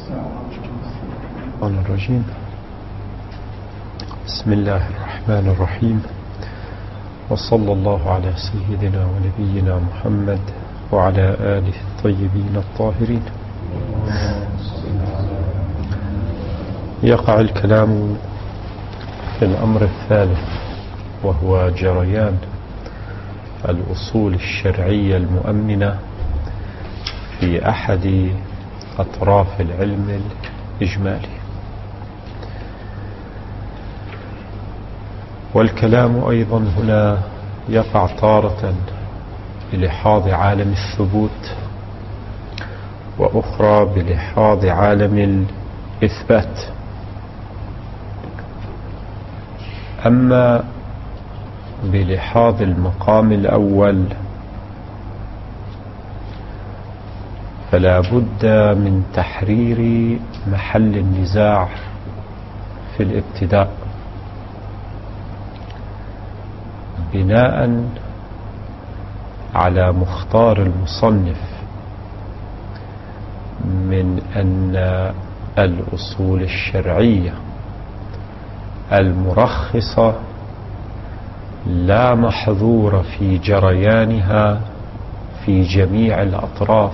الشيطان الرجيم. بسم الله الرحمن الرحيم، وصلى الله على سيدنا ونبينا محمد وعلى آله الطيبين الطاهرين. يقع الكلام في الأمر الثالث، وهو جريان الأصول الشرعية المؤمنة في أحد أطراف العلم الإجمالي. والكلام أيضا هنا يقع تارة بلحاظ عالم الثبوت، وأخرى بلحاظ عالم الإثبات. أما بلحاظ المقام الأول فلا بد من تحرير محل النزاع في الابتداء، بناء على مختار المصنف من أن الأصول الشرعية المرخصة لا محظور في جريانها في جميع الأطراف،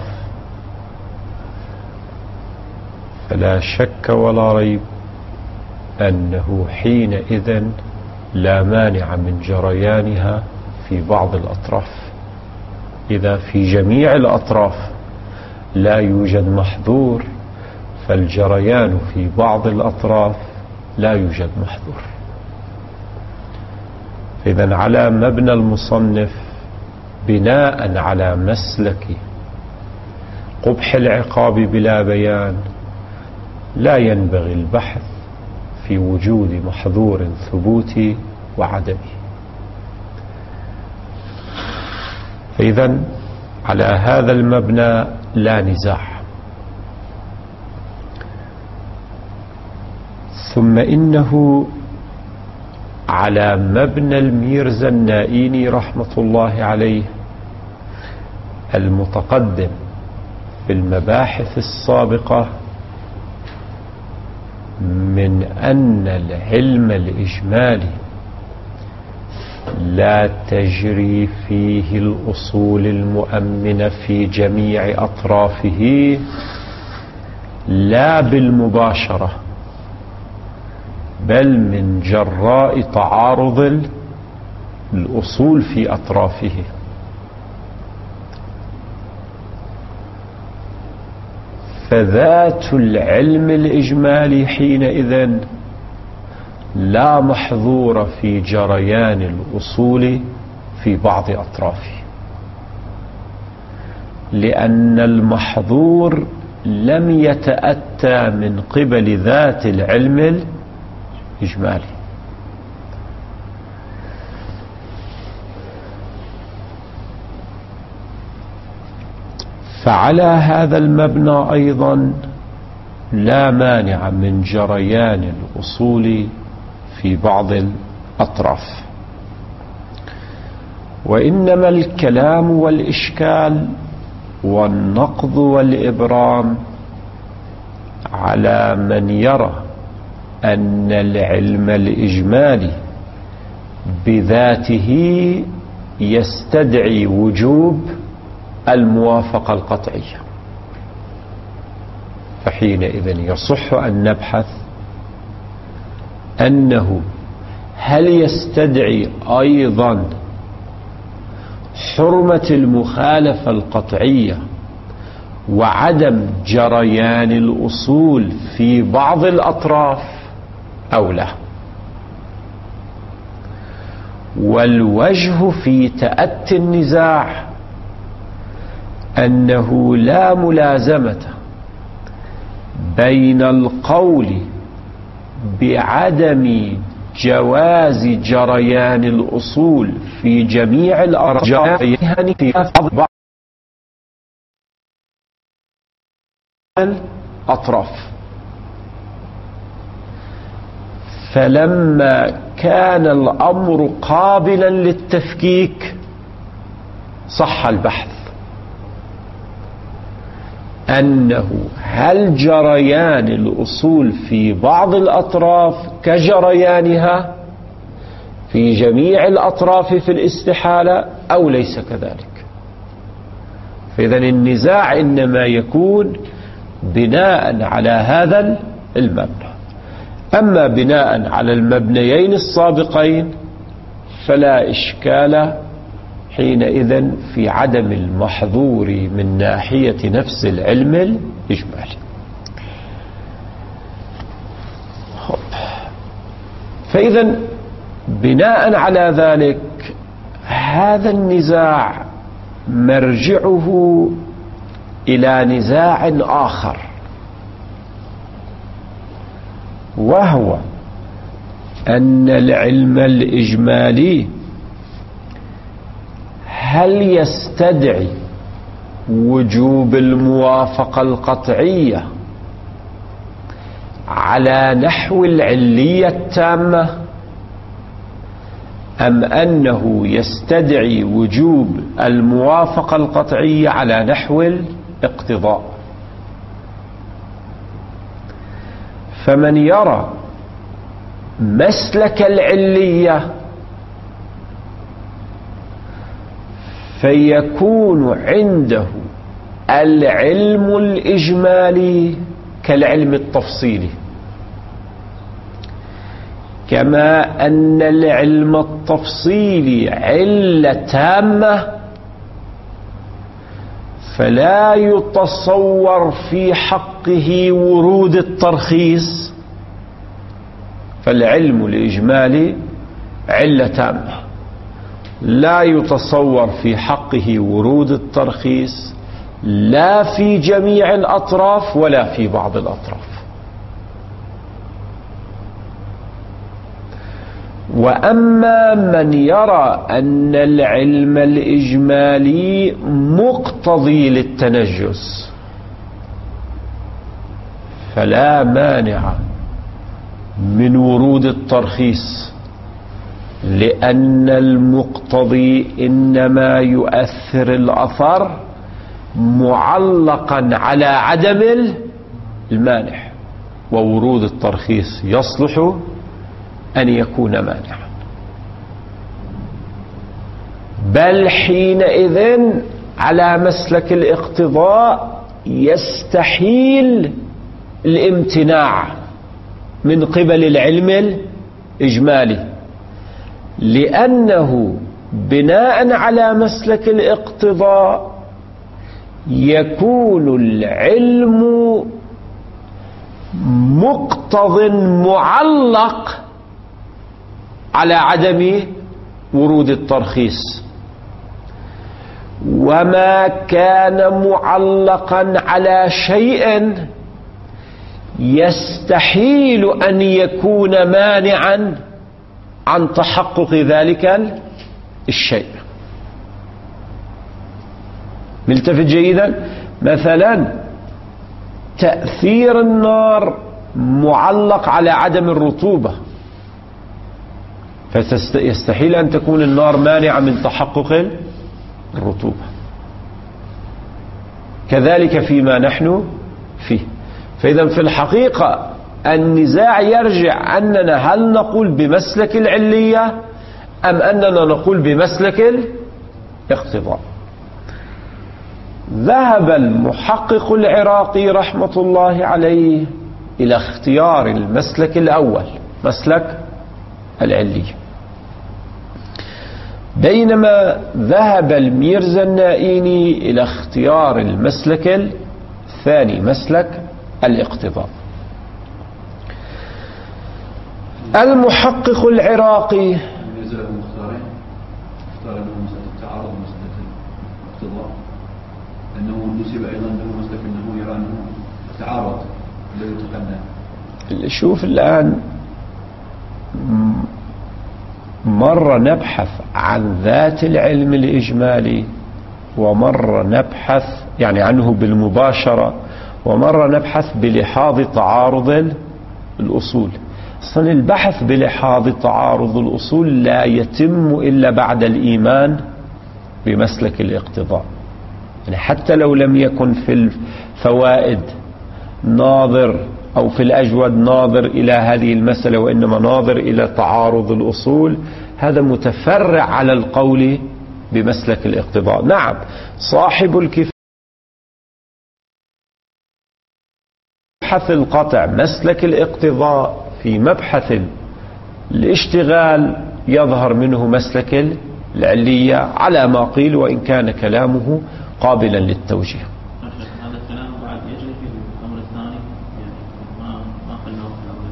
فلا شك ولا ريب أنه حينئذ لا مانع من جريانها في بعض الأطراف. إذا في جميع الأطراف لا يوجد محظور، فالجريان في بعض الأطراف لا يوجد محظور. إذن على مبنى المصنف بناء على مسلك قبح العقاب بلا بيان لا ينبغي البحث في وجود محظور ثبوتي وعدمه. إذن على هذا المبنى لا نزاع. ثم إنه على مبنى الميرزا النائيني رحمة الله عليه المتقدم في المباحث السابقة، من أن العلم الإجمالي لا تجري فيه الأصول المؤمنة في جميع أطرافه لا بالمباشرة، بل من جراء تعارض الأصول في أطرافه. فذات العلم الإجمالي حينئذ لا محظور في جريان الأصول في بعض أطرافه، لأن المحظور لم يتأتى من قبل ذات العلم الإجمالي. فعلى هذا المبنى أيضا لا مانع من جريان الأصول في بعض الأطراف. وإنما الكلام والإشكال والنقض والإبرام على من يرى أن العلم الإجمالي بذاته يستدعي وجوب الموافقة القطعية. فحينئذ يصح أن نبحث أنه هل يستدعي أيضا حرمة المخالفة القطعية وعدم جريان الأصول في بعض الأطراف أو لا. والوجه في تأتي النزاع أنه لا ملازمة بين القول بعدم جواز جريان الأصول في جميع الأطراف في بعض الأطراف. فلما كان الأمر قابلا للتفكيك صح البحث، أنه هل جريان الأصول في بعض الأطراف كجريانها في جميع الأطراف في الاستحالة أو ليس كذلك. فإذا النزاع إنما يكون بناء على هذا المبنى. أما بناء على المبنيين السابقين فلا إشكال حينئذ في عدم المحظور من ناحية نفس العلم الإجمالي. فإذا بناء على ذلك هذا النزاع مرجعه إلى نزاع آخر، وهو أن العلم الإجمالي هل يستدعي وجوب الموافقة القطعية على نحو العلية التامة، أم أنه يستدعي وجوب الموافقة القطعية على نحو الاقتضاء؟ فمن يرى مسلك العلية فيكون عنده العلم الإجمالي كالعلم التفصيلي، كما أن العلم التفصيلي علة تامة فلا يتصور في حقه ورود الترخيص. فالعلم الإجمالي علة تامة لا يتصور في حقه ورود الترخيص لا في جميع الأطراف ولا في بعض الأطراف. وأما من يرى أن العلم الإجمالي مقتضي للتنجس فلا مانع من ورود الترخيص، لأن المقتضي إنما يؤثر الأثر معلقا على عدم المانع، وورود الترخيص يصلح أن يكون مانعا. بل حينئذ على مسلك الاقتضاء يستحيل الامتناع من قبل العلم الإجمالي، لأنه بناء على مسلك الاقتضاء يكون العلم مقتض معلق على عدم ورود الترخيص، وما كان معلقا على شيء يستحيل أن يكون مانعا عن تحقق ذلك الشيء. ملتفت جيدا؟ مثلا تأثير النار معلق على عدم الرطوبة، فيستحيل أن تكون النار مانعة من تحقق الرطوبة. كذلك فيما نحن فيه. فإذا في الحقيقة النزاع يرجع أننا هل نقول بمسلك العلية أم أننا نقول بمسلك الاقتضاء. ذهب المحقق العراقي رحمة الله عليه إلى اختيار المسلك الأول، مسلك العلية، بينما ذهب الميرزا النائيني إلى اختيار المسلك الثاني، مسلك الاقتضاء. المحقق العراقي اختار له مسألة التعارض ومسألة الاقتضاء، أنه نسب أيضا له مسلك أنه يرى أنه تعارض الذي تقدم. شوف الآن مرة نبحث عن ذات العلم الإجمالي، ومرة نبحث يعني عنه بالمباشرة، ومرة نبحث بلحاظ تعارض الأصول. أصلا البحث بلحاظ تعارض الأصول لا يتم إلا بعد الإيمان بمسلك الاقتضاء. يعني حتى لو لم يكن في الفوائد ناظر أو في الأجود ناظر إلى هذه المسألة، وإنما ناظر إلى تعارض الأصول، هذا متفرع على القول بمسلك الاقتضاء. نعم، صاحب الكفاية مبحث القطع مسلك الاقتضاء، في مبحث الاشتغال يظهر منه مسلك العلية على ما قيل، وإن كان كلامه قابلا للتوجيه. هذا الكلام بعد يجري في الأمر الثاني، يعني ما قلناه في الأمر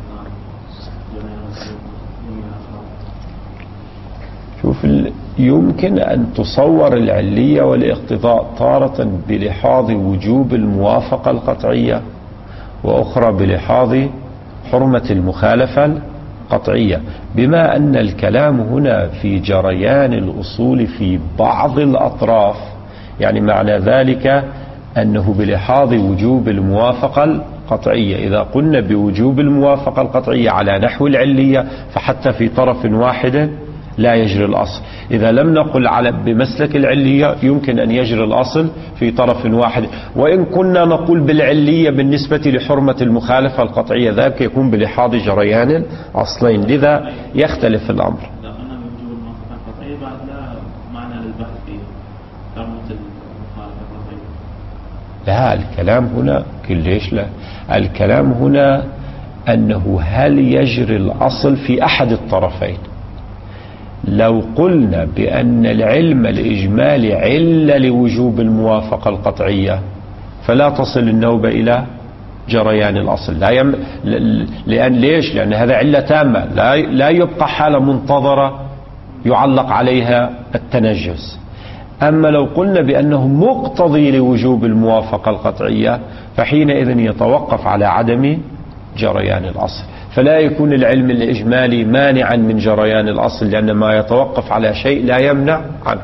الثاني. شوف، يمكن أن تصور العلية والاقتضاء تارة بلحاظ وجوب الموافقة القطعية، وأخرى بلحاظ حرمة المخالفة القطعية، بما أن الكلام هنا في جريان الأصول في بعض الأطراف، يعني معنى ذلك أنه بلحاظ وجوب الموافقة القطعية. إذا قلنا بوجوب الموافقة القطعية على نحو العلية، فحتى في طرف واحد لا يجري الأصل. إذا لم نقل على بمسلك العلية، يمكن أن يجري الأصل في طرف واحد. وإن كنا نقول بالعلية بالنسبة لحرمة المخالفة القطعية، ذلك يكون بلحاظ جريان أصلين، لذا يختلف الأمر. إذا قلنا بوجوب الموافقة القطعية بعد لا معنى للبحث في حرمة المخالفة القطعية. لا، الكلام هنا كليش لا، الكلام هنا أنه هل يجري الأصل في أحد الطرفين. لو قلنا بأن العلم الإجمالي علة لوجوب الموافقة القطعية، فلا تصل النوبة إلى جريان الأصل. لأن ليش؟ لأن هذا علة تامة، لا يبقى حالة منتظرة يعلق عليها التنجس. أما لو قلنا بأنه مقتضي لوجوب الموافقة القطعية، فحينئذ يتوقف على عدم جريان الأصل، فلا يكون العلم الإجمالي مانعا من جريان الأصل، لأن ما يتوقف على شيء لا يمنع عنه.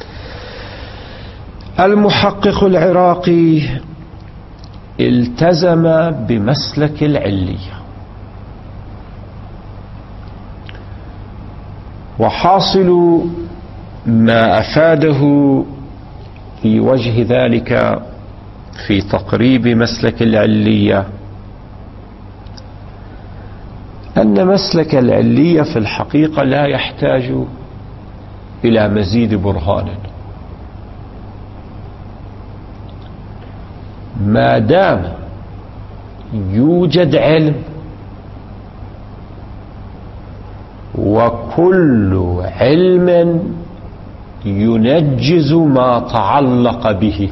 المحقق العراقي التزم بمسلك العلية، وحاصل ما أفاده في وجه ذلك في تقريب مسلك العلية أن مسلك العلية في الحقيقة لا يحتاج إلى مزيد برهان، ما دام يوجد علم، وكل علم ينجز ما تعلق به،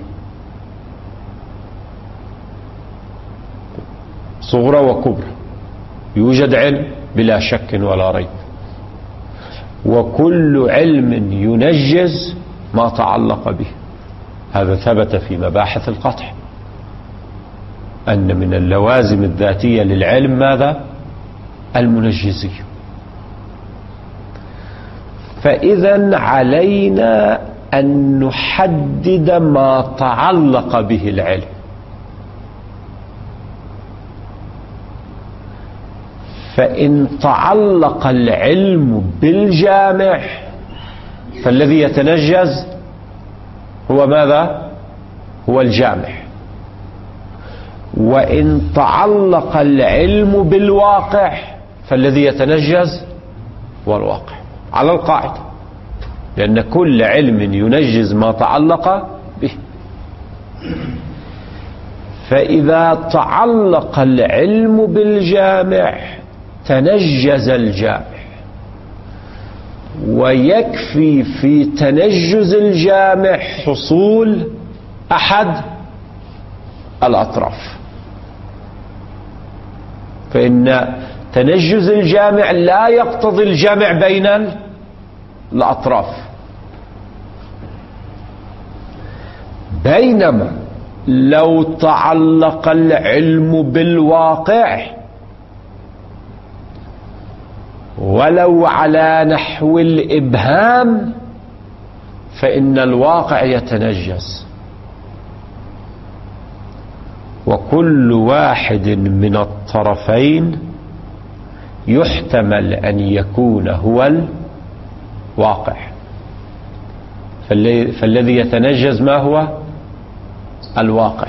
صغرى وكبرى. يوجد علم بلا شك ولا ريب، وكل علم ينجز ما تعلق به. هذا ثبت في مباحث القطع، أن من اللوازم الذاتية للعلم ماذا؟ المنجزية. فإذا علينا أن نحدد ما تعلق به العلم. فإن تعلق العلم بالجامع، فالذي يتنجز هو ماذا؟ هو الجامع. وإن تعلق العلم بالواقع، فالذي يتنجز هو الواقع، على القاعدة، لأن كل علم ينجز ما تعلق به. فإذا تعلق العلم بالجامع تنجز الجامع، ويكفي في تنجز الجامع حصول أحد الأطراف. فإن تنجز الجامع لا يقتضي الجمع بين الأطراف، بينما لو تعلق العلم بالواقع ولو على نحو الإبهام، فإن الواقع يتنجس، وكل واحد من الطرفين يحتمل أن يكون هو الواقع. فالذي يتنجز ما هو؟ الواقع.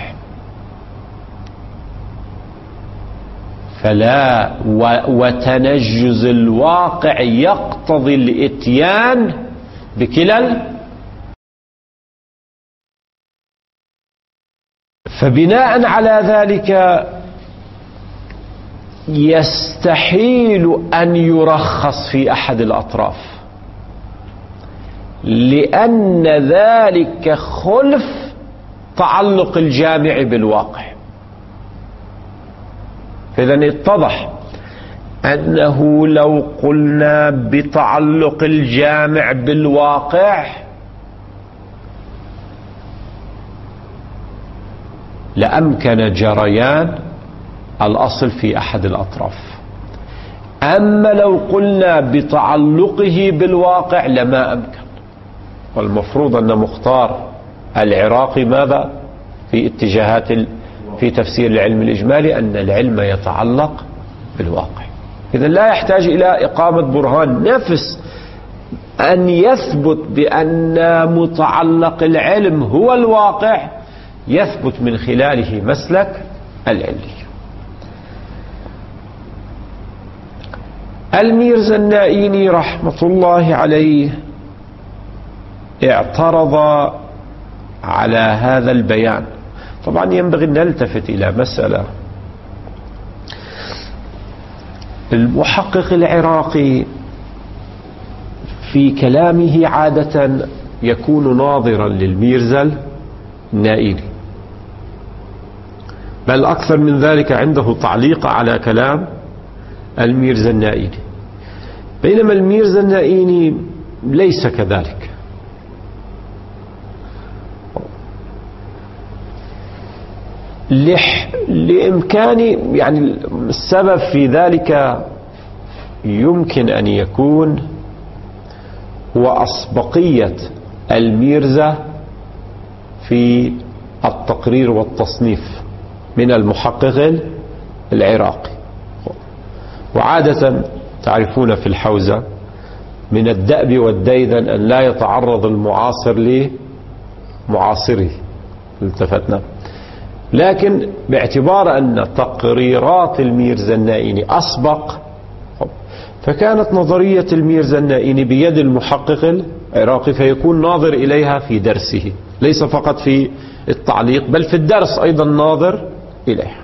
فلا وتنجز الواقع يقتضي الاتيان بكلا. فبناء على ذلك يستحيل أن يرخص في أحد الأطراف، لأن ذلك خلف تعلق الجامع بالواقع. فإذا اتضح أنه لو قلنا بتعلق الجامع بالواقع لأمكن جريان الأصل في أحد الأطراف، أما لو قلنا بتعلقه بالواقع لما أمكن. والمفروض أن مختار العراقي ماذا في اتجاهات في تفسير العلم الإجمالي؟ أن العلم يتعلق بالواقع. إذن لا يحتاج إلى إقامة برهان، نفس أن يثبت بأن متعلق العلم هو الواقع يثبت من خلاله مسلك العلي. الميرزا النائيني رحمة الله عليه اعترض على هذا البيان. طبعا ينبغي أن نلتفت إلى مسألة. المحقق العراقي في كلامه عادة يكون ناظرا للميرزا النائيني، بل أكثر من ذلك عنده تعليق على كلام الميرزا النائيني، بينما الميرزا النائيني ليس كذلك. لإمكان يعني السبب في ذلك يمكن أن يكون هو أسبقية الميرزا في التقرير والتصنيف من المحقق العراقي. وعادة تعرفون في الحوزة من الدأب والديدن أن لا يتعرض المعاصر لمعاصره، التفتنا. لكن باعتبار أن تقريرات الميرزا النائيني أسبق، فكانت نظرية الميرزا النائيني بيد المحقق العراقي، فيكون ناظر إليها في درسه، ليس فقط في التعليق بل في الدرس أيضا ناظر إليها.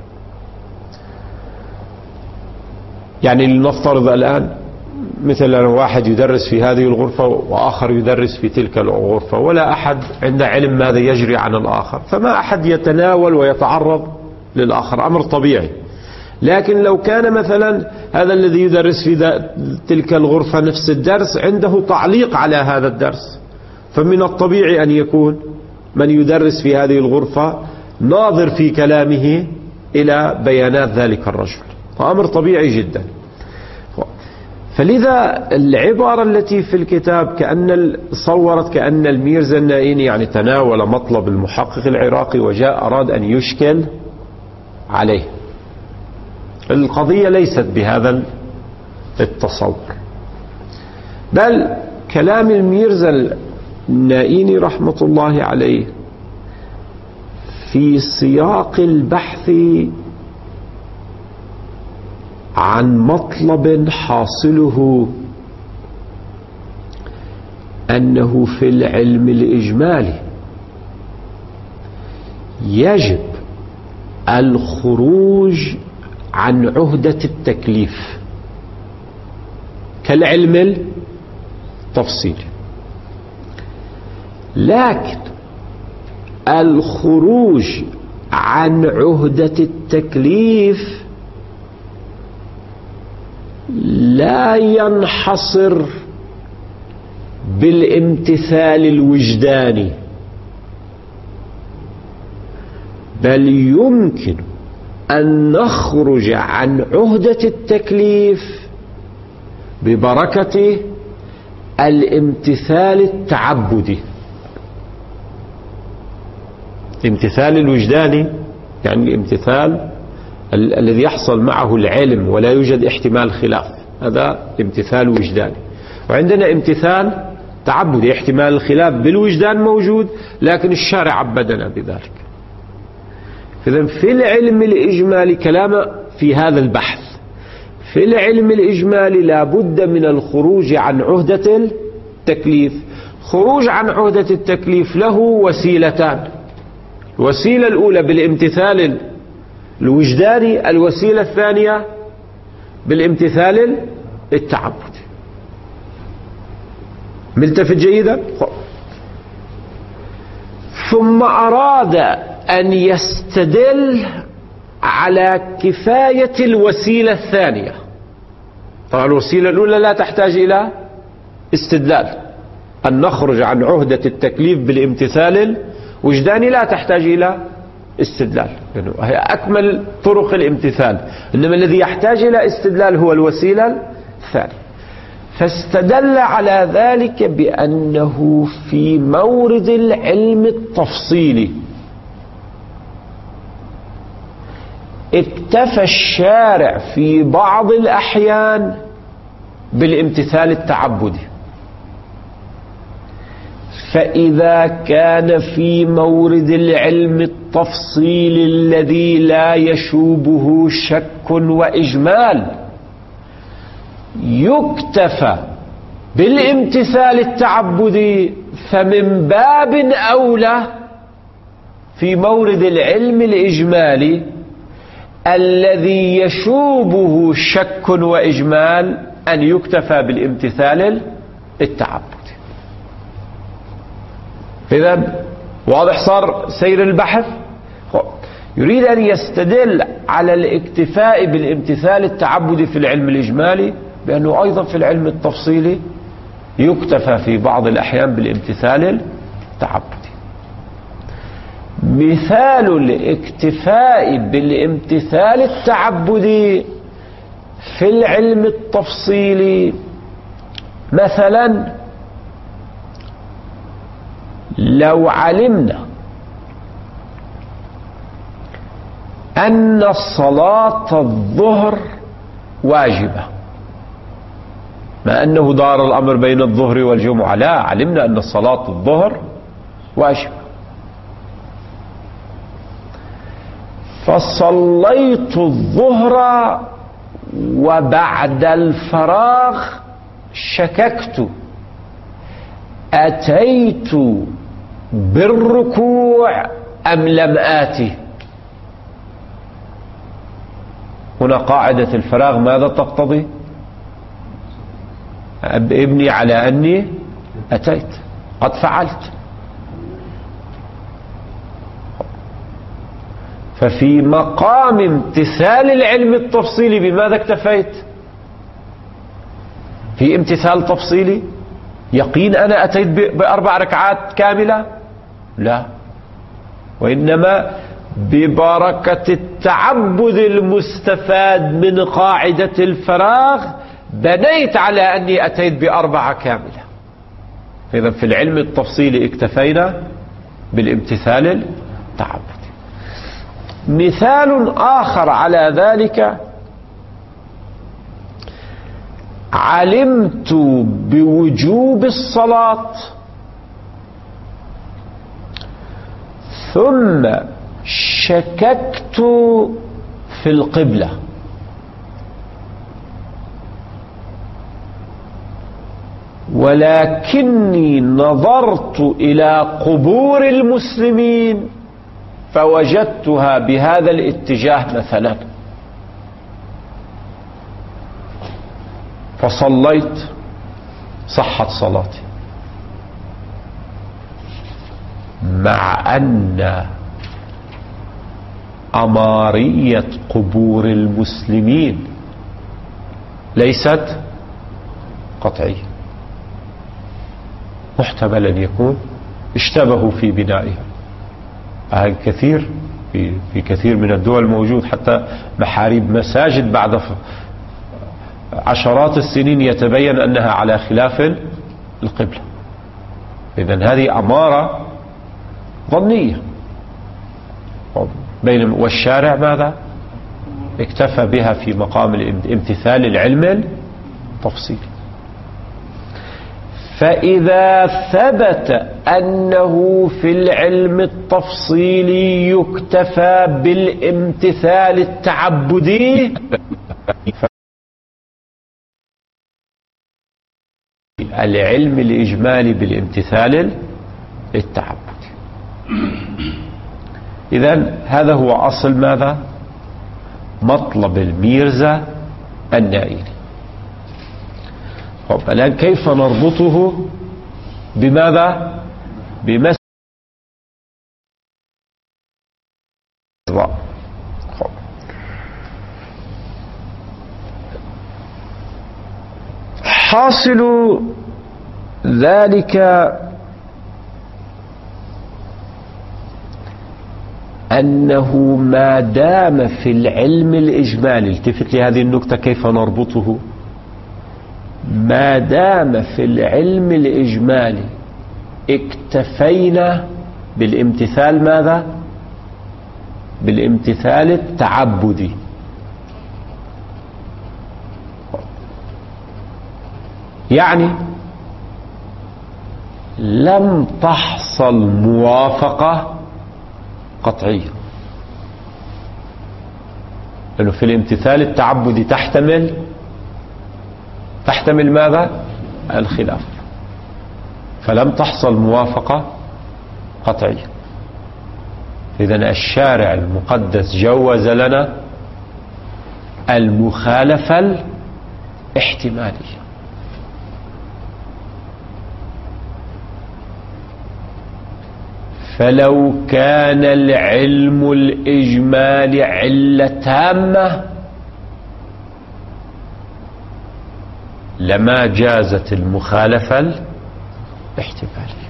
يعني لنفترض الآن مثلا واحد يدرس في هذه الغرفة وآخر يدرس في تلك الغرفة، ولا أحد عنده علم ماذا يجري عن الآخر، فما أحد يتناول ويتعرض للآخر، أمر طبيعي. لكن لو كان مثلا هذا الذي يدرس في تلك الغرفة نفس الدرس عنده تعليق على هذا الدرس، فمن الطبيعي أن يكون من يدرس في هذه الغرفة ناظر في كلامه إلى بيانات ذلك الرجل، أمر طبيعي جدا. فلذا العبارة التي في الكتاب صورت كأن الميرزا النائيني يعني تناول مطلب المحقق العراقي وجاء أراد أن يشكل عليه. القضية ليست بهذا التصور، بل كلام الميرزا النائيني رحمة الله عليه في سياق البحث عن مطلب حاصله أنه في العلم الإجمالي يجب الخروج عن عهدة التكليف كالعلم التفصيلي، لكن الخروج عن عهدة التكليف لا ينحصر بالامتثال الوجداني، بل يمكن أن نخرج عن عهدة التكليف ببركة الامتثال التعبدي. الامتثال الوجداني يعني الامتثال الذي يحصل معه العلم ولا يوجد احتمال خلاف، هذا امتثال وجداني. وعندنا امتثال تعبدي، احتمال الخلاف بالوجدان موجود لكن الشارع عبدنا بذلك. إذن في العلم الإجمالي كلام في هذا البحث، في العلم الإجمالي لا بد من الخروج عن عهدة التكليف. خروج عن عهدة التكليف له وسيلتان: الوسيلة الأولى بالامتثال الوجداني، الوسيلة الثانية بالامتثال التعبدي. ملتفت جيدا؟ ثم أراد أن يستدل على كفاية الوسيلة الثانية. طبعا الوسيلة الأولى لا تحتاج إلى استدلال، أن نخرج عن عهدة التكليف بالامتثال الوجداني لا تحتاج إلى استدلال، يعني هي أكمل طرق الامتثال، إنما الذي يحتاج إلى استدلال هو الوسيلة الثانية. فاستدل على ذلك بأنه في مورد العلم التفصيلي اكتفى الشارع في بعض الأحيان بالامتثال التعبدي، فإذا كان في مورد العلم التفصيلي الذي لا يشوبه شك وإجمال يكتفى بالامتثال التعبدي، فمن باب أولى في مورد العلم الإجمالي الذي يشوبه شك وإجمال أن يكتفى بالامتثال التعبدي. إذن واضح صار سير البحث. يريد أن يستدل على الاكتفاء بالامتثال التعبدي في العلم الإجمالي بأنه أيضا في العلم التفصيلي يكتفى في بعض الأحيان بالامتثال التعبدي. مثال الاكتفاء بالامتثال التعبدي في العلم التفصيلي مثلا لو علمنا أن صلاة الظهر واجبة، ما أنه دار الأمر بين الظهر والجمعة، لا، علمنا أن صلاة الظهر واجبة، فصليت الظهر وبعد الفراغ شككت أتيت بالركوع أم لم آتي. هنا قاعدة الفراغ ماذا تقتضي؟ ابني على أني أتيت، قد فعلت. ففي مقام امتثال العلم التفصيلي بماذا اكتفيت؟ في امتثال تفصيلي يقين أنا أتيت بأربع ركعات كاملة؟ لا، وإنما ببركة التعبد المستفاد من قاعدة الفراغ بنيت على أني أتيت بأربعة كاملة. إذن في العلم التفصيلي اكتفينا بالامتثال التعبدي. مثال آخر على ذلك: علمت بوجوب الصلاة ثم شككت في القبلة، ولكني نظرت إلى قبور المسلمين فوجدتها بهذا الاتجاه مثلا، فصليت، صحت صلاتي، مع أن أمارية قبور المسلمين ليست قطعية، محتمل أن يكون اشتبهوا في بنائها. هذا كثير في كثير من الدول موجود، حتى محاريب مساجد بعد عشرات السنين يتبين أنها على خلاف القبلة. إذن هذه أمارة ظنية، والشارع ماذا؟ اكتفى بها في مقام امتثال العلم التفصيلي. فإذا ثبت أنه في العلم التفصيلي يكتفى بالامتثال التعبدي العلم الإجمالي بالامتثال التعبدي. إذن هذا هو أصل ماذا؟ مطلب الميرزا النائلي. طب الآن كيف نربطه بماذا؟ بمسألة حاصل ذلك أنه ما دام في العلم الإجمالي، التفت لهذه النكتة كيف نربطه، ما دام في العلم الإجمالي اكتفينا بالامتثال ماذا؟ بالامتثال التعبدي. يعني لم تحصل موافقة قطعية، لأنه في الامتثال التعبدي تحتمل ماذا؟ الخلاف، فلم تحصل موافقة قطعية. إذن الشارع المقدس جوز لنا المخالفة الاحتمالية. فلو كان العلم الإجمالي علة تامة لما جازت المخالفة الاحتمالية،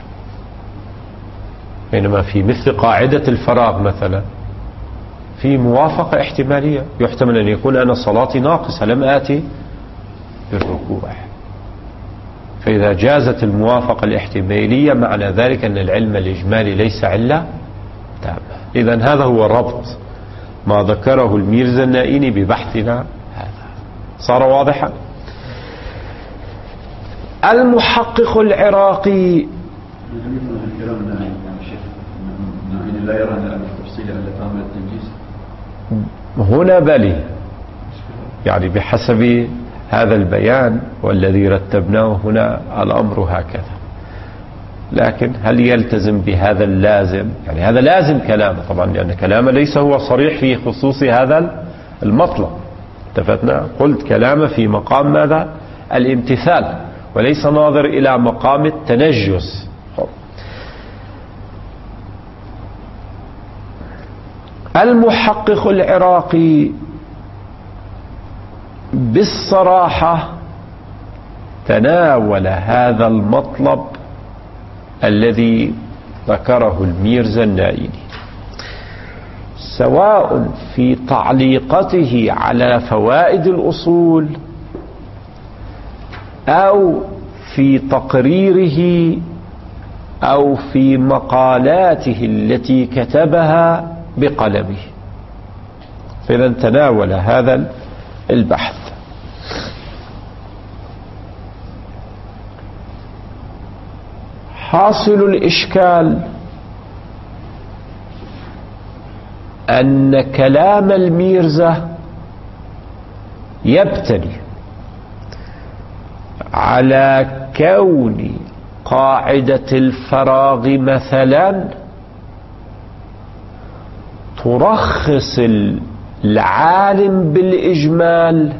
بينما في مثل قاعدة الفراغ مثلا في موافقة احتمالية، يحتمل أن يكون أنا صلاتي ناقصة لم آتي بالركوع، فإذا جازت الموافقة الاحتمالية معنى ذلك أن العلم الإجمالي ليس علة تامة. إذن هذا هو ربط ما ذكره الميرزا النائيني ببحثنا هذا. صار واضحا؟ المحقق العراقي لا يرى أن التفصيل على تامة التنجيز هنا بلي، يعني بحسب هذا البيان والذي رتبناه هنا الأمر هكذا، لكن هل يلتزم بهذا اللازم؟ يعني هذا لازم كلامه طبعا، لأن كلامه ليس هو صريح في خصوص هذا المطلب. اتفقنا؟ قلت كلامه في مقام ماذا؟ الامتثال، وليس ناظر إلى مقام التنجس. المحقق العراقي بالصراحة تناول هذا المطلب الذي ذكره الميرزا النائيني، سواء في تعليقته على فوائد الأصول أو في تقريره أو في مقالاته التي كتبها بقلمه. فإذا تناول هذا البحث. حاصل الإشكال أن كلام الميرزا يبتني على كون قاعدة الفراغ مثلا ترخص العالم بالإجمال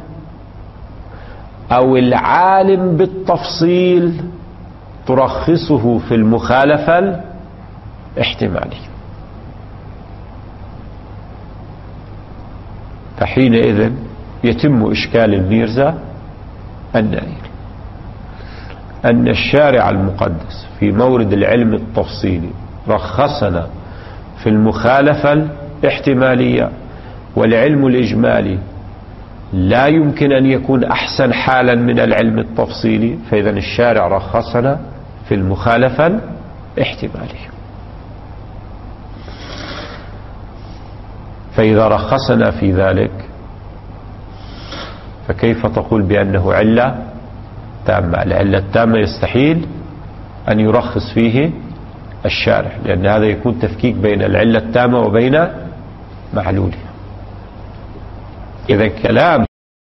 أو العالم بالتفصيل ترخصه في المخالفة الاحتمالية، فحينئذ يتم إشكال الميرزا النائل أن الشارع المقدس في مورد العلم التفصيلي رخصنا في المخالفة الاحتمالية، والعلم الإجمالي لا يمكن أن يكون أحسن حالا من العلم التفصيلي، فإذا الشارع رخصنا في المخالفة الاحتمالية. فإذا رخصنا في ذلك فكيف تقول بأنه علة تامة؟ العلة التامة يستحيل أن يرخص فيه الشارع، لأن هذا يكون تفكيك بين العلة التامة وبين معلولها. إذا كلام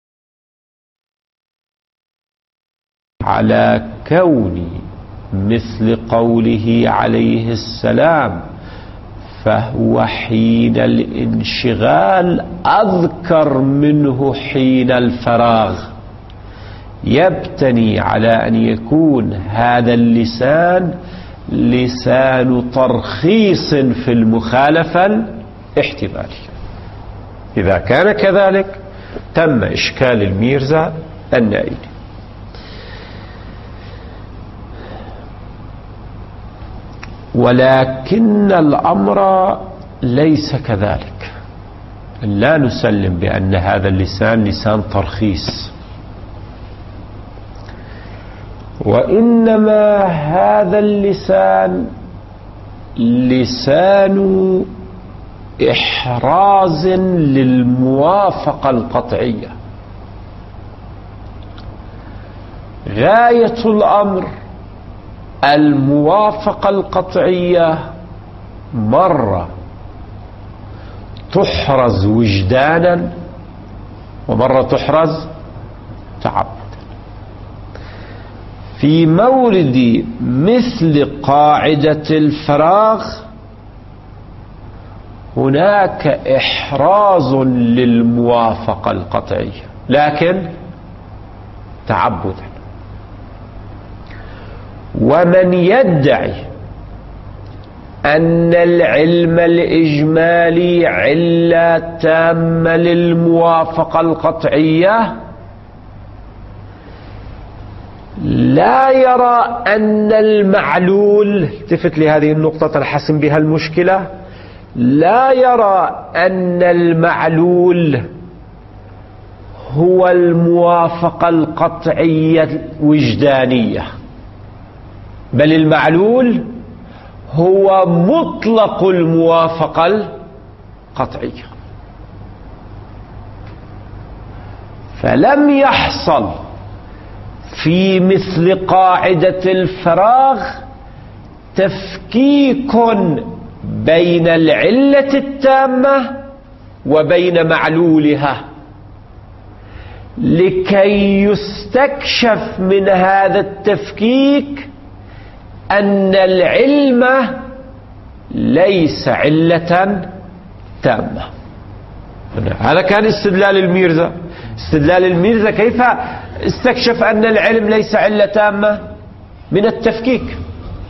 على كون مثل قوله عليه السلام فهو حين الانشغال أذكر منه حين الفراغ، يبتني على أن يكون هذا اللسان لسان ترخيص في المخالفة الاحتمالية. إذا كان كذلك تم إشكال الميرزا النائلي. ولكن الأمر ليس كذلك، لا نسلم بأن هذا اللسان لسان ترخيص، وإنما هذا اللسان لسان إحراز للموافقة القطعية. غاية الأمر الموافقة القطعية مرة تحرز وجدانا ومرة تحرز تعبدا. في مورد مثل قاعدة الفراغ هناك إحراز للموافقة القطعية لكن تعبدا. ومن يدعي أن العلم الإجمالي علة تامة للموافقة القطعية لا يرى أن المعلول، التفت لهذه النقطة تنحسم بها المشكلة، لا يرى أن المعلول هو الموافقة القطعية الوجدانية، بل المعلول هو مطلق الموافقة القطعية. فلم يحصل في مثل قاعدة الفراغ تفكيك بين العلة التامة وبين معلولها لكي يستكشف من هذا التفكيك أن العلم ليس علة تامة. هذا كان استدلال الميرزا. استدلال الميرزا كيف استكشف أن العلم ليس علة تامة؟ من التفكيك.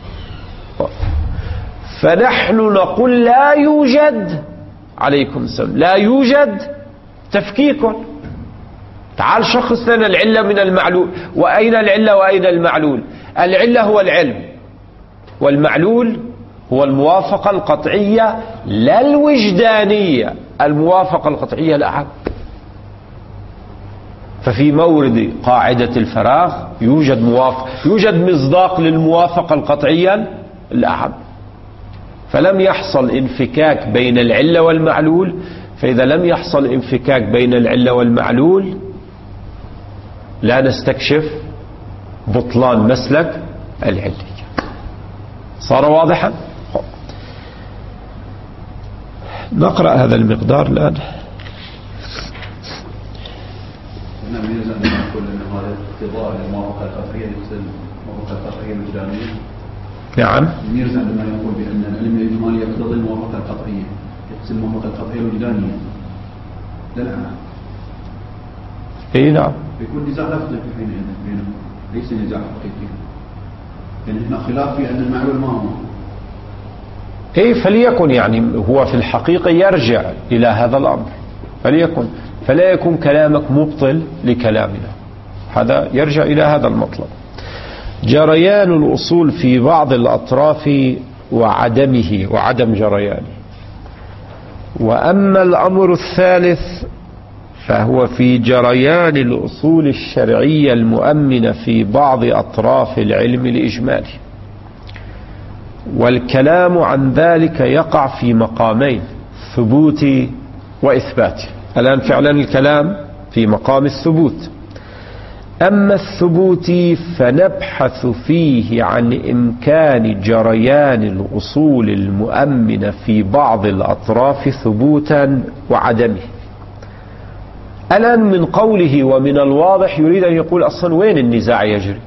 فنحن نقول لا يوجد، عليكم السلام، لا يوجد تفكيك. تعال شخص لنا العلة من المعلول. وأين العلة وأين المعلول؟ العلة هو العلم، والمعلول هو الموافقة القطعية لا الوجدانية، الموافقة القطعية الأعم. ففي مورد قاعدة الفراغ يوجد مصداق للموافقة القطعية الأعم. فلم يحصل انفكاك بين العلة والمعلول. فإذا لم يحصل انفكاك بين العلة والمعلول لا نستكشف بطلان مسلك العلية. صار واضحا؟ نقرأ هذا المقدار الآن. يجوز أن نقول أن هذا اقتضاء للموافقة القطعية يقصد الموافقة القطعية الوجدانية. نعم. الميرزا عندما يقول بأن العلم الإجمالي يقتضي الموافقة القطعية يقصد الموافقة القطعية الوجدانية. لا. اي نعم. يكون نزاع لفظي في حينئذ بينهم، ليس نزاع حقيقي. يعني هنا خلاف في أن المعلول ما هو. اي فليكن، يعني هو في الحقيقة يرجع إلى هذا الأمر. فليكن، فلا يكون كلامك مبطل لكلامنا. هذا يرجع إلى هذا المطلب. جريان الأصول في بعض الأطراف وعدم جريانه. وأما الأمر الثالث فهو في جريان الأصول الشرعية المؤمنة في بعض أطراف العلم الإجمالي. والكلام عن ذلك يقع في مقامين: ثبوت وإثبات. الآن فعلا الكلام في مقام الثبوت. أما الثبوتي فنبحث فيه عن إمكان جريان الأصول المؤمنة في بعض الأطراف ثبوتا وعدمه. الآن من قوله ومن الواضح يريد أن يقول أصلا وين النزاع يجري،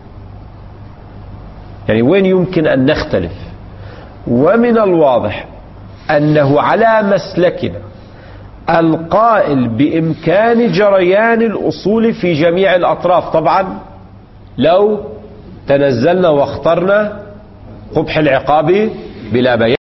يعني وين يمكن أن نختلف. ومن الواضح أنه على مسلكنا القائل بإمكان جريان الأصول في جميع الأطراف، طبعا لو تنزلنا واخترنا قبح العقاب بلا بيان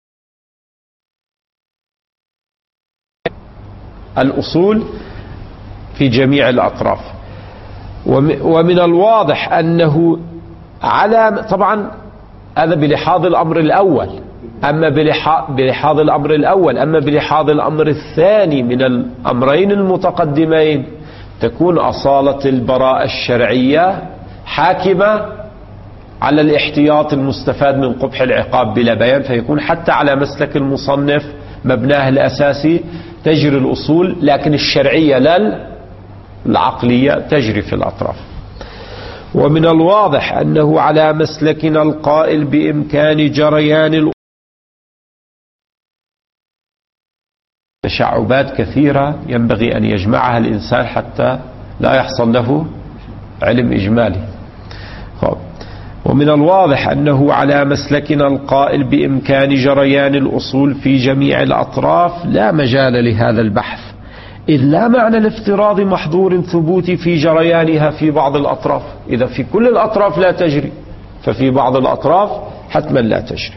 الأصول في جميع الأطراف. ومن الواضح أنه على، طبعا هذا بلحاظ الأمر الأول، أما بلحاظ الأمر الأول، أما بلحاظ الأمر الثاني من الأمرين المتقدمين تكون أصالة البراءة الشرعية حاكمة على الاحتياط المستفاد من قبح العقاب بلا بيان، فيكون حتى على مسلك المصنف مبناه الأساسي تجري الأصول، لكن الشرعية لا العقلية تجري في الأطراف. ومن الواضح أنه على مسلكنا القائل بإمكان جريان تشعبات كثيرة ينبغي أن يجمعها الإنسان حتى لا يحصل له علم إجمالي. ومن الواضح أنه على مسلكنا القائل بإمكان جريان الأصول في جميع الأطراف لا مجال لهذا البحث، إذ لا معنى الافتراض محظور ثبوتي في جريانها في بعض الأطراف. إذا في كل الأطراف لا تجري ففي بعض الأطراف حتما لا تجري.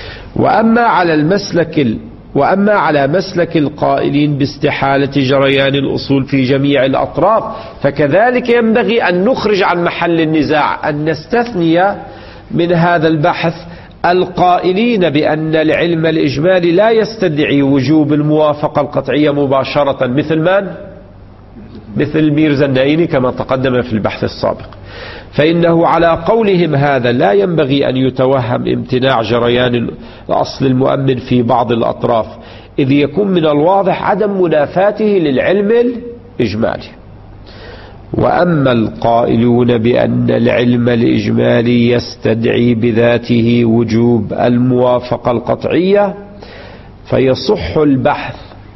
وأما على مسلك القائلين باستحالة جريان الأصول في جميع الأطراف فكذلك ينبغي أن نخرج عن محل النزاع، أن نستثني من هذا البحث القائلين بأن العلم الإجمالي لا يستدعي وجوب الموافقة القطعية مباشرة، مثل من؟ مثل ميرزا النائيني كما تقدم في البحث السابق. فإنه على قولهم هذا لا ينبغي أن يتوهم امتناع جريان الأصل المؤمن في بعض الأطراف، إذ يكون من الواضح عدم منافاته للعلم الإجمالي. وأما القائلون بأن العلم الإجمالي يستدعي بذاته وجوب الموافقة القطعية فيصح البحث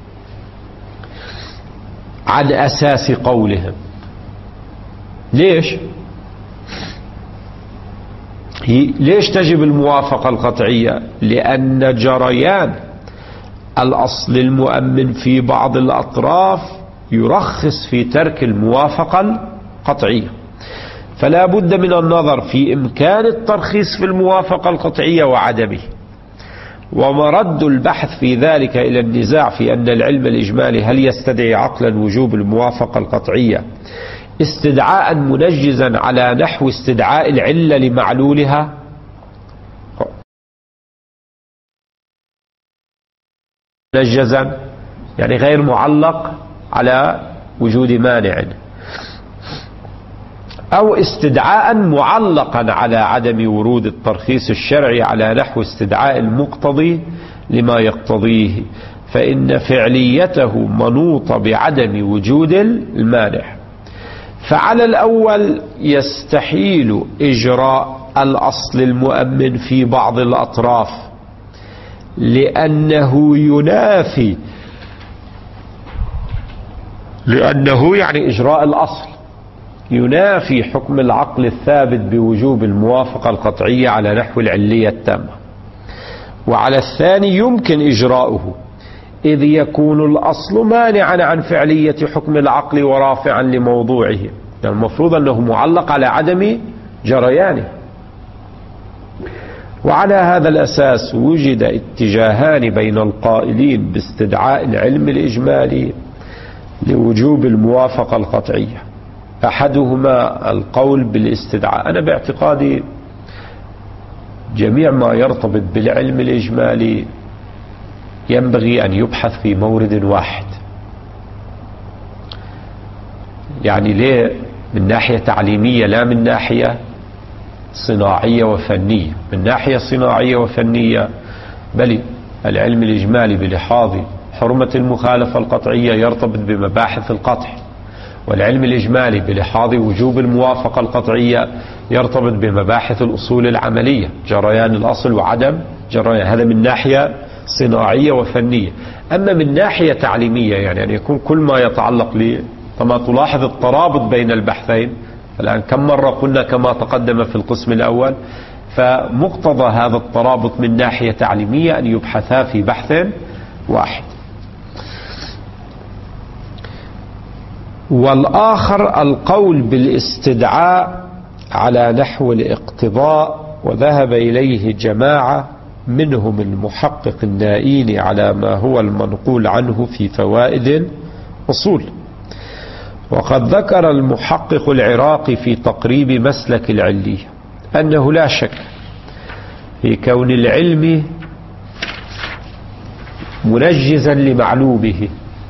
عن أساس قولهم. ليش تجب الموافقة القطعية؟ لأن جريان الأصل المؤمن في بعض الأطراف يرخص في ترك الموافقة القطعية، فلا بد من النظر في إمكان الترخيص في الموافقة القطعية وعدمه. ومرد البحث في ذلك إلى النزاع في أن العلم الإجمالي هل يستدعي عقلا وجوب الموافقة القطعية استدعاء منجزا على نحو استدعاء العلة لمعلولها، منجزا يعني غير معلق على وجود مانع، أو استدعاء معلقا على عدم ورود الترخيص الشرعي على نحو استدعاء المقتضي لما يقتضيه، فإن فعليته منوطة بعدم وجود المانع. فعلى الأول يستحيل إجراء الأصل المؤمن في بعض الأطراف لأنه يعني إجراء الأصل ينافي حكم العقل الثابت بوجوب الموافقة القطعية على نحو العلية التامة. وعلى الثاني يمكن إجراؤه إذ يكون الأصل مانعا عن فعلية حكم العقل ورافعا لموضوعه، يعني المفروض أنه معلق على عدم جريانه. وعلى هذا الأساس وجد اتجاهان بين القائلين باستدعاء العلم الإجمالي لوجوب الموافقة القطعية. أحدهما القول بالاستدعاء. أنا باعتقادي جميع ما يرتبط بالعلم الإجمالي ينبغي أن يبحث في مورد واحد، يعني ليه؟ من ناحية تعليمية لا من ناحية صناعية وفنية. من ناحية صناعية وفنية بل العلم الإجمالي بلحاظ حرمة المخالفة القطعية يرتبط بمباحث القطع، والعلم الإجمالي بلحاظ وجوب الموافقة القطعية يرتبط بمباحث الأصول العملية، جريان الأصل وعدم جريان، هذا من ناحية صناعية وفنية. أما من ناحية تعليمية يعني أن يكون كل ما يتعلق كما تلاحظ الترابط بين البحثين. الآن كم مرة قلنا كما تقدم في القسم الأول، فمقتضى هذا الترابط من ناحية تعليمية أن يبحثا في بحث واحد. والآخر القول بالاستدعاء على نحو الاقتضاء، وذهب إليه جماعة منهم المحقق النائين على ما هو المنقول عنه في فوائد أصول. وقد ذكر المحقق العراقي في تقريب مسلك العلية أنه لا شك في كون العلم منجزا لمعلومه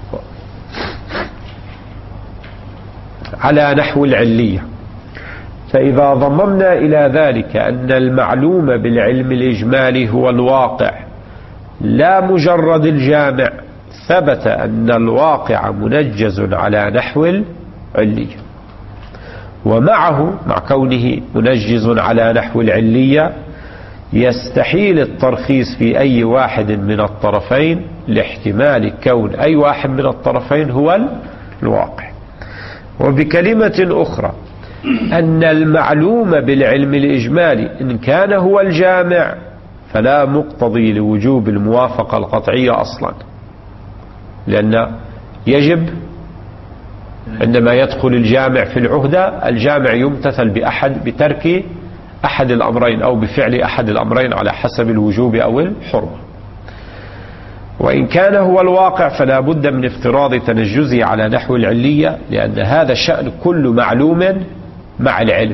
على نحو العلية، فإذا ضممنا إلى ذلك أن المعلوم بالعلم الإجمالي هو الواقع لا مجرد الجامع، ثبت أن الواقع منجز على نحو العلية. ومعه مع كونه منجز على نحو العلية يستحيل الترخيص في أي واحد من الطرفين لاحتمال كون أي واحد من الطرفين هو الواقع. وبكلمة أخرى أن المعلوم بالعلم الإجمالي إن كان هو الجامع فلا مقتضي لوجوب الموافقة القطعية أصلا، لأن يجب عندما يدخل الجامع في العهدة الجامع يمتثل بترك أحد الأمرين أو بفعل أحد الأمرين على حسب الوجوب أو الحرمة. وإن كان هو الواقع فلا بد من افتراض تنجزه على نحو العلية، لأن هذا شأن كل معلوم مع العلم.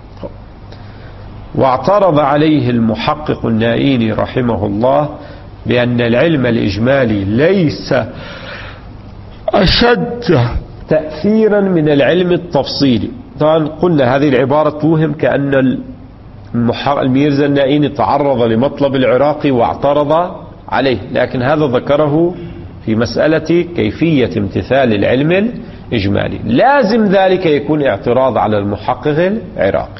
واعترض عليه المحقق النائيني رحمه الله بأن العلم الإجمالي ليس أشد تأثيرا من العلم التفصيلي. طبعا قلنا هذه العبارة توهم كأن الميرزا النائيني تعرض لمطلب العراقي واعترض عليه، لكن هذا ذكره في مسألة كيفية امتثال العلم الإجمالي. لازم ذلك يكون اعتراض على المحقق العراقي.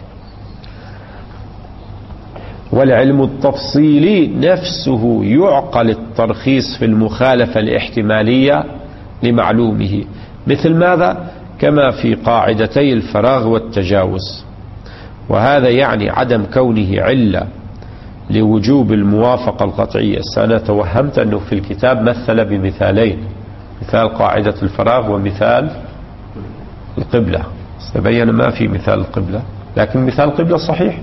والعلم التفصيلي نفسه يعقل الترخيص في المخالفة الاحتمالية لمعلومه، مثل ماذا؟ كما في قاعدتي الفراغ والتجاوز. وهذا يعني عدم كونه علة لوجوب الموافقة القطعية. أنا توهمت أنه في الكتاب مثل بمثالين، مثال قاعدة الفراغ ومثال القبلة. سبين ما في مثال القبلة، لكن مثال القبلة صحيح،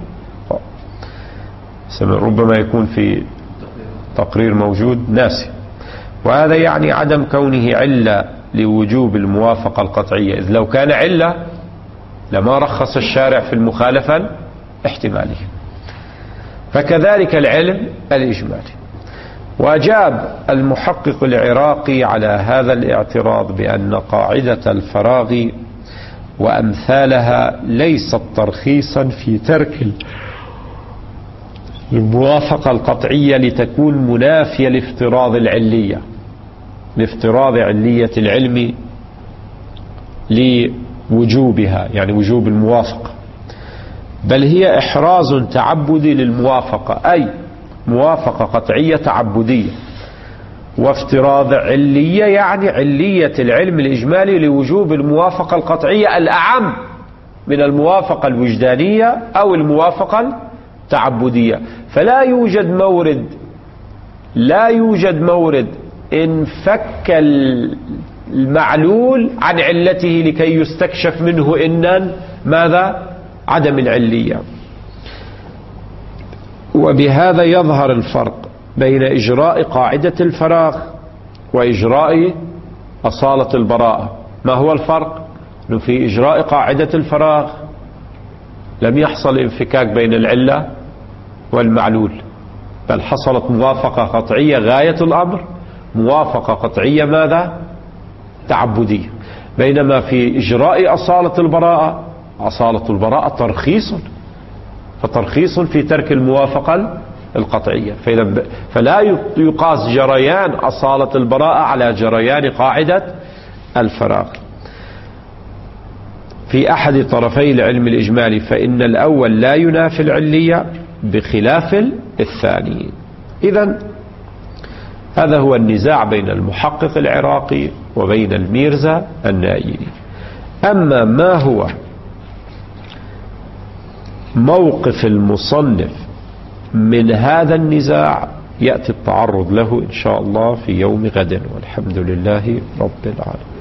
ربما يكون في تقرير موجود ناسي. وهذا يعني عدم كونه علة لوجوب الموافقة القطعية، إذ لو كان علة لما رخص الشارع في المخالفة الاحتمالية. فكذلك العلم الإجمالي. وأجاب المحقق العراقي على هذا الاعتراض بأن قاعدة الفراغ وأمثالها ليست ترخيصا في ترك الموافقة القطعية لتكون منافية لافتراض العلية، لافتراض علية العلم لوجوبها، يعني وجوب الموافقة، بل هي إحراز تعبدي للموافقة، أي موافقة قطعية تعبدية. وافتراض علية يعني علية العلم الإجمالي لوجوب الموافقة القطعية الأعم من الموافقة الوجدانية أو الموافقة التعبدية. فلا يوجد مورد إن فك المعلول عن علته لكي يستكشف منه إن ماذا؟ عدم العلية. وبهذا يظهر الفرق بين إجراء قاعدة الفراغ وإجراء أصالة البراءة. ما هو الفرق؟ أنه في إجراء قاعدة الفراغ لم يحصل انفكاك بين العلة والمعلول، بل حصلت موافقة قطعية غاية الأمر، موافقة قطعية ماذا؟ تعبدية. بينما في إجراء أصالة البراءة ترخيص، فترخيص في ترك الموافقة القطعية. فلا يقاس جريان أصالة البراءة على جريان قاعدة الفراغ. في أحد طرفي العلم الإجمالي فإن الأول لا ينافي العلية بخلاف الثاني. إذن هذا هو النزاع بين المحقق العراقي وبين الميرزا النائلي. أما ما هو موقف المصنف من هذا النزاع يأتي التعرض له إن شاء الله في يوم غد، والحمد لله رب العالمين.